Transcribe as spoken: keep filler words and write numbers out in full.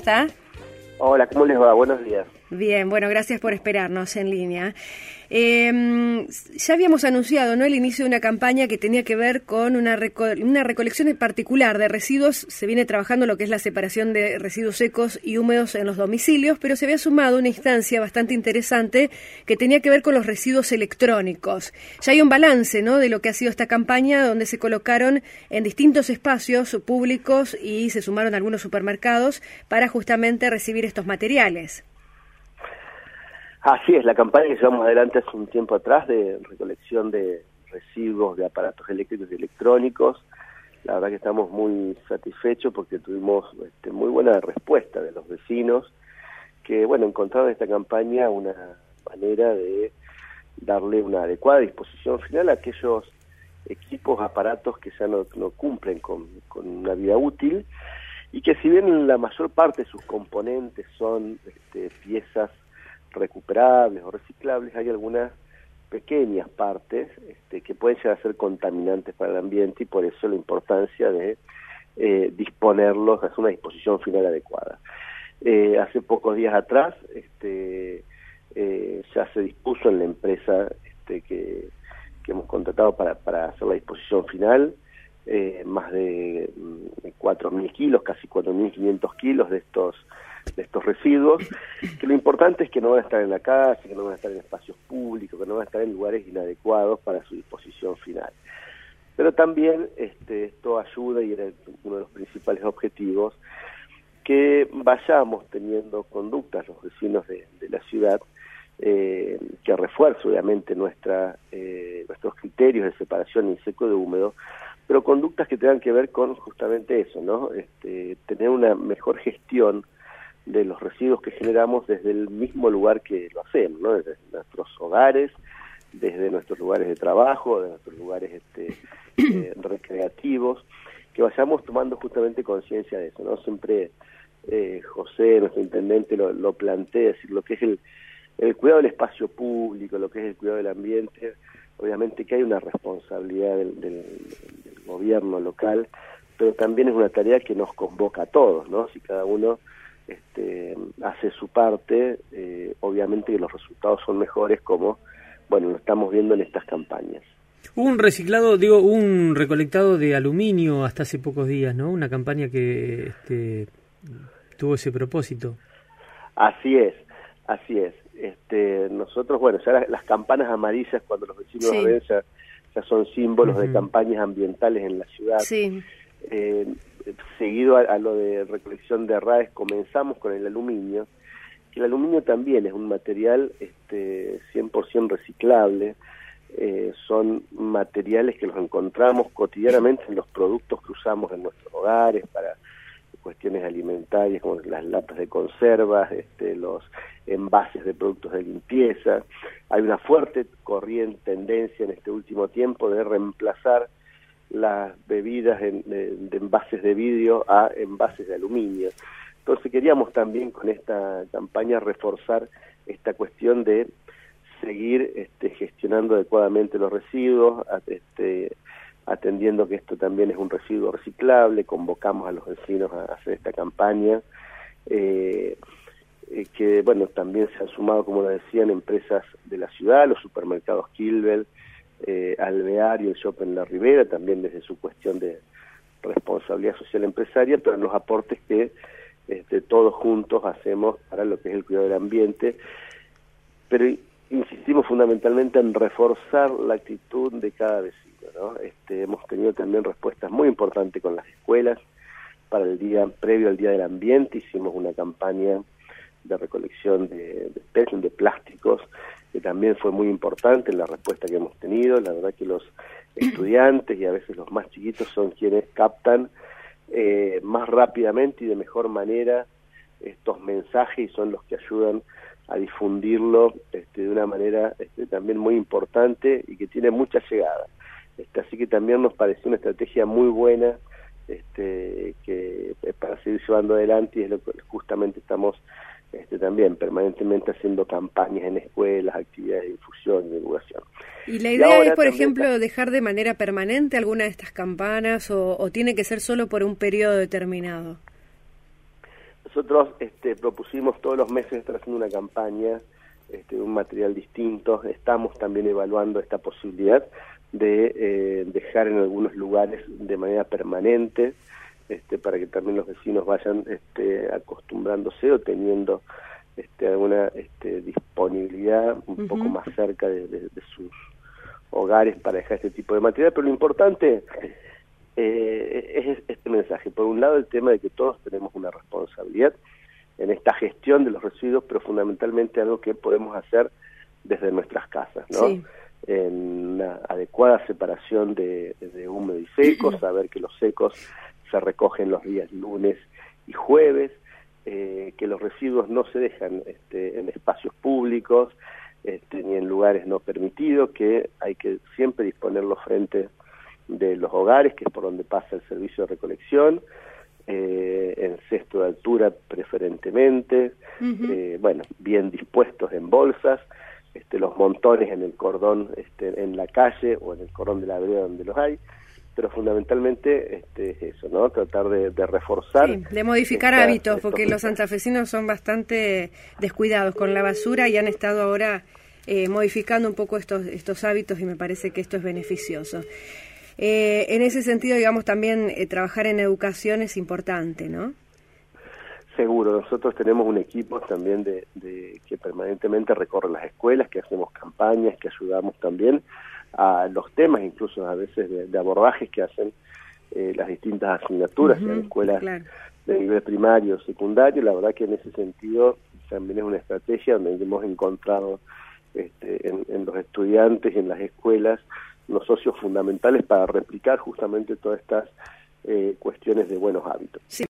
¿Está? Hola, ¿cómo les va? Buenos días. Bien, bueno, gracias por esperarnos en línea. Eh, ya habíamos anunciado, ¿no?, el inicio de una campaña que tenía que ver con una, reco- una recolección en particular de residuos. Se viene trabajando lo que es la separación de residuos secos y húmedos en los domicilios, pero se había sumado una instancia bastante interesante que tenía que ver con los residuos electrónicos. Ya hay un balance, ¿no?, de lo que ha sido esta campaña, donde se colocaron en distintos espacios públicos y se sumaron algunos supermercados para justamente recibir estos materiales. Así es, la campaña que llevamos adelante hace un tiempo atrás de recolección de residuos de aparatos eléctricos y electrónicos. La verdad que estamos muy satisfechos porque tuvimos este, muy buena respuesta de los vecinos que, bueno, encontraron en esta campaña una manera de darle una adecuada disposición final a aquellos equipos, aparatos que ya no, no cumplen con, con una vida útil y que, si bien la mayor parte de sus componentes son este, piezas recuperables o reciclables, hay algunas pequeñas partes este, que pueden llegar a ser contaminantes para el ambiente, y por eso la importancia de eh, disponerlos, hacer una disposición final adecuada. Eh, hace pocos días atrás este, eh, ya se dispuso en la empresa este, que, que hemos contratado para, para hacer la disposición final eh, más de, de cuatro mil kilos, casi cuatro mil quinientos kilos de estos de estos residuos, que lo importante es que no van a estar en la calle, que no van a estar en espacios públicos, que no van a estar en lugares inadecuados para su disposición final. Pero también este, esto ayuda, y era uno de los principales objetivos, que vayamos teniendo conductas los vecinos de, de la ciudad eh, que refuerce obviamente nuestra, eh, nuestros criterios de separación en seco de húmedo, pero conductas que tengan que ver con justamente eso, ¿no? Este, tener una mejor gestión de los residuos que generamos desde el mismo lugar que lo hacemos, ¿no? Desde nuestros hogares, desde nuestros lugares de trabajo, de nuestros lugares este, eh, recreativos, que vayamos tomando justamente conciencia de eso, ¿no? Siempre eh, José, nuestro intendente, lo, lo plantea, es decir, lo que es el, el cuidado del espacio público, lo que es el cuidado del ambiente. Obviamente que hay una responsabilidad del, del, del gobierno local, pero también es una tarea que nos convoca a todos, ¿no? Si cada uno Este, hace su parte, eh, obviamente que los resultados son mejores, como, bueno, lo estamos viendo en estas campañas. Hubo un reciclado, digo, un recolectado de aluminio hasta hace pocos días, ¿no? Una campaña que este, tuvo ese propósito. Así es, así es. Este, nosotros, bueno, ya las, las campanas amarillas, cuando los vecinos sí. las ven, ya, ya son símbolos uh-huh. de campañas ambientales en la ciudad. Sí. Eh, seguido a, a lo de recolección de RAES, comenzamos con el aluminio, que el aluminio también es un material este, cien por ciento reciclable. Eh, son materiales que los encontramos cotidianamente en los productos que usamos en nuestros hogares para cuestiones alimentarias, como las latas de conservas, este, los envases de productos de limpieza. Hay una fuerte corriente, tendencia en este último tiempo de reemplazar las bebidas en, de, de envases de vidrio a envases de aluminio. Entonces queríamos también con esta campaña reforzar esta cuestión de seguir este, gestionando adecuadamente los residuos, este, atendiendo que esto también es un residuo reciclable. Convocamos a los vecinos a hacer esta campaña, eh, eh, que bueno, también se han sumado, como lo decían, empresas de la ciudad, los supermercados Kilbel, Eh, Alvear y el Shopping La Ribera, también desde su cuestión de responsabilidad social empresaria, pero en los aportes que este, todos juntos hacemos para lo que es el cuidado del ambiente. Pero insistimos fundamentalmente en reforzar la actitud de cada vecino, ¿no? Este, hemos tenido también respuestas muy importantes con las escuelas. Para el día previo al Día del Ambiente hicimos una campaña de recolección de, de P E T, de plásticos, que también fue muy importante en la respuesta que hemos tenido. La verdad que los estudiantes y a veces los más chiquitos son quienes captan eh, más rápidamente y de mejor manera estos mensajes, y son los que ayudan a difundirlo este, de una manera este, también muy importante y que tiene mucha llegada. Este, así que también nos pareció una estrategia muy buena este, que para seguir llevando adelante, y es lo que justamente estamos Este, también permanentemente haciendo campañas en escuelas, actividades de difusión y divulgación. ¿Y la idea y es, por también, ejemplo, dejar de manera permanente alguna de estas campanas o, o tiene que ser solo por un periodo determinado? Nosotros este, propusimos todos los meses estar haciendo una campaña este, de un material distinto. Estamos también evaluando esta posibilidad de eh, dejar en algunos lugares de manera permanente, este, para que también los vecinos vayan este, acostumbrándose o teniendo este, alguna este, disponibilidad un uh-huh. poco más cerca de, de, de sus hogares para dejar este tipo de material. Pero lo importante eh, es este mensaje. Por un lado, el tema de que todos tenemos una responsabilidad en esta gestión de los residuos, pero fundamentalmente algo que podemos hacer desde nuestras casas, ¿no? Sí. En una adecuada separación de, de húmedo y seco, saber que los secos se recogen los días lunes y jueves, eh, que los residuos no se dejan este, en espacios públicos este, ni en lugares no permitidos, que hay que siempre disponerlos frente de los hogares, que es por donde pasa el servicio de recolección, eh, en cesto de altura preferentemente, uh-huh. eh, bueno, bien dispuestos en bolsas, Este, los montones en el cordón este, en la calle o en el cordón de la vereda donde los hay, pero fundamentalmente este, es eso, ¿no? Tratar de, de reforzar. Sí, de modificar esta, hábitos, porque los santafesinos son bastante descuidados con la basura y han estado ahora eh, modificando un poco estos, estos hábitos y me parece que esto es beneficioso. Eh, en ese sentido, digamos, también eh, trabajar en educación es importante, ¿no? Seguro, nosotros tenemos un equipo también de, de que permanentemente recorre las escuelas, que hacemos campañas, que ayudamos también a los temas, incluso a veces de, de abordajes que hacen eh, las distintas asignaturas uh-huh, en escuelas claro. de nivel primario, secundario. La verdad que en ese sentido también es una estrategia donde hemos encontrado este, en, en los estudiantes y en las escuelas unos socios fundamentales para replicar justamente todas estas eh, cuestiones de buenos hábitos. Sí.